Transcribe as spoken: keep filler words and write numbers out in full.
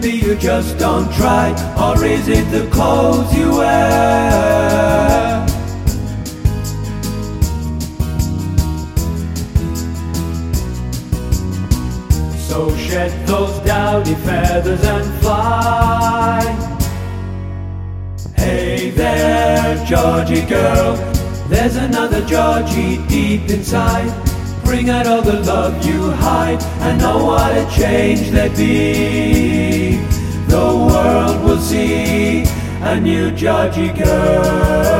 You just don't try, or is it the clothes you wear? So shed those dowdy feathers and fly. Hey there, Georgie girl, there's another Georgie deep inside. Bring out all the love you hide, and know what a change there'd be. The world will see a new Georgie girl.